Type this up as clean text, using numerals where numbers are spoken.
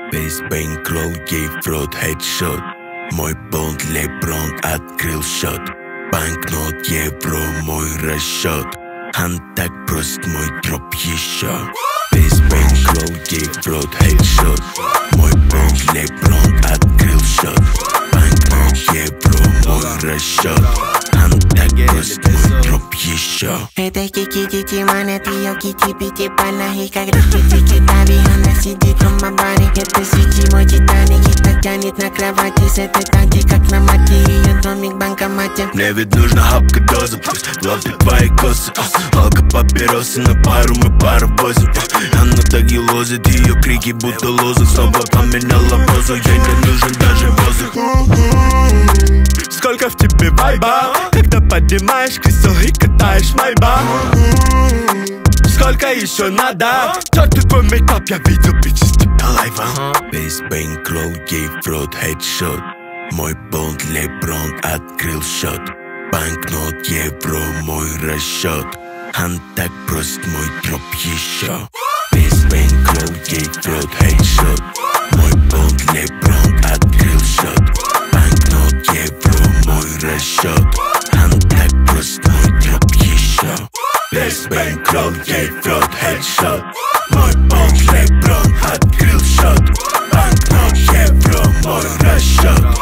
Весь бэнкролл ей в рот хедшот. Мой бонд Леброн открыл счет. Банкнот евро мой расчет. Хан так прост мой дроп еще. Весь бэнкролл ей в рот хедшот. Мой бонд Леброн открыл счет. Банкнот евро мой расчет. Хан так прост мой дроп еще. Это кики-кики, манет ее кики-пики пальна. И как растики дави, она сидит в мабаре. Это свечи мой Титаник, и так тянет на кровати. С этой танки, как на мате, ее домик в банкомате. Мне ведь нужна хапка доза, плюс в лобби твои косы. Алка папиросы на пару, мы паровозим. Она так и лозит, ее крики будто лозы. Снова поменяла позу, ей не нужен даже воздух. Сколько в тебе вайба, когда поднимаешь кресел и катаешь майба. Сколько еще надо? Чёрт твой мейкап, я видел бичи с тебя лайва. Весь бэнкролл ей в рот хедшот. Мой бонд Леброн открыл счет. Банкнот евро мой расчет. Хан так прост мой дроп еще. Весь бэнкролл ей в рот хедшот. Мой бонд Леброн открыл счет. Банкнот евро мой расчет. Хан так прост мой дроп еще. Весь бэнкролл ей в рот хедшот. Мой бонд Леброн открыл счет. Банкнот евро мой расчет.